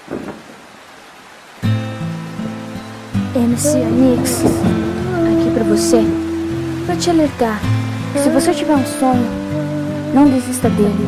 MC Anix, aqui pra você, pra te alertar que se você tiver um sonho, não desista dele.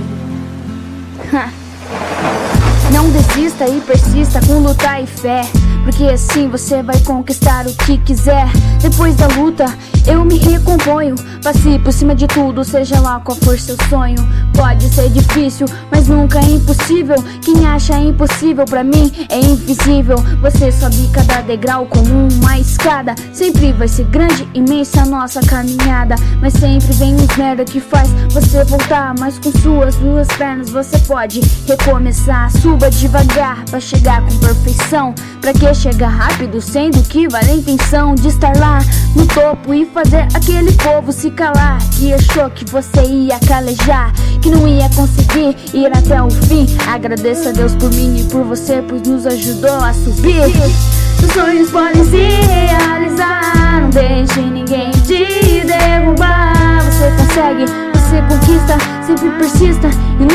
Não desista e persista com luta e fé, porque assim você vai conquistar o que quiser. Depois da luta eu me recomponho, passe por cima de tudo, seja lá qual for seu sonho. Pode ser difícil, mas nunca é impossível. Quem acha impossível pra mim é invisível. Você sobe cada degrau como uma escada. Sempre vai ser grande, imensa a nossa caminhada, mas sempre vem uns merda que faz você voltar. Mas com suas duas pernas você pode recomeçar. Suba devagar pra chegar com perfeição. Pra que chegar rápido, sendo que vale a intenção de estar lá no topo e fazer aquele povo se calar, que achou que você ia calejar, que não ia conseguir ir até o fim. Agradeça a Deus por mim e por você, pois nos ajudou a subir. Seus sonhos podem se realizar, não deixe ninguém te derrubar. Você consegue, você conquista, sempre persista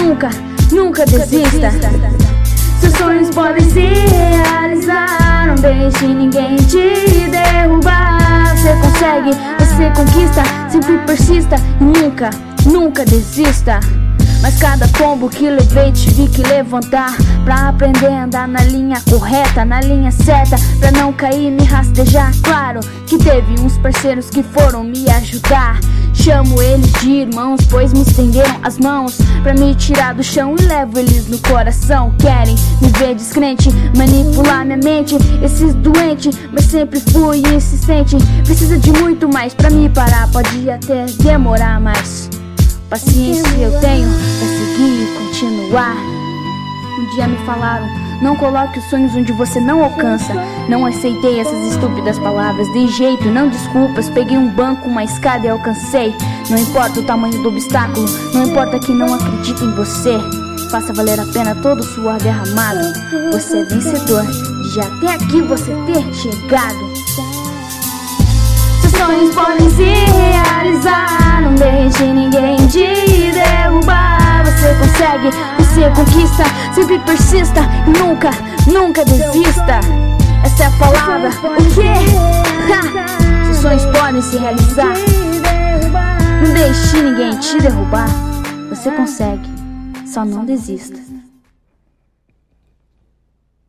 e nunca desista. Seus sonhos podem se realizar, não deixe ninguém te derrubar. Você consegue, você conquista, sempre persista e nunca desista. Mas cada tombo que levei tive que levantar, pra aprender a andar na linha correta, na linha certa, pra não cair e me rastejar. Claro que teve uns parceiros que foram me ajudar, chamo eles de irmãos, pois me estenderam as mãos pra me tirar do chão e levo eles no coração. Querem me ver descrente, manipular minha mente, esses doentes, mas sempre fui insistente. Precisa de muito mais pra me parar, pode até demorar, mas paciência eu tenho pra seguir e continuar. Um dia me falaram, não coloque os sonhos onde você não alcança. Não aceitei essas estúpidas palavras, dei jeito, não desculpas. Peguei um banco, uma escada e alcancei. Não importa o tamanho do obstáculo, não importa que não acredita em você. Faça valer a pena todo o suor derramado. Você é vencedor de até aqui você ter chegado. Seus sonhos podem se realizar, não deixe ninguém te derrubar. Você consegue, você conquista, sempre persista e nunca desista. Essa é a palavra, o quê? Seus sonhos podem se realizar, não deixe ninguém te derrubar. Você consegue, só não desista.